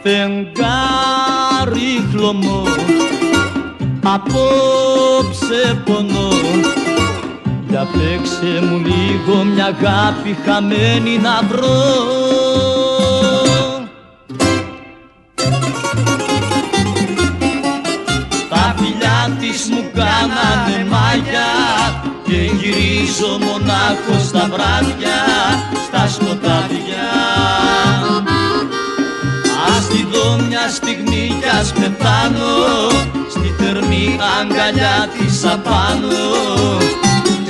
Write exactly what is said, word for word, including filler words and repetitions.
φεγγάρι χλωμό, απόψε πονώ. Για παίξε μου λίγο μια αγάπη χαμένη να βρω. Τα φιλιά της μου κάνανε μάγια και γυρίζω μονάχος στα βράδια, στα σκοτάδια. Ας τη δω μια στιγμή κι ας πεθάνω, στη θερμή αγκαλιά της απάνω.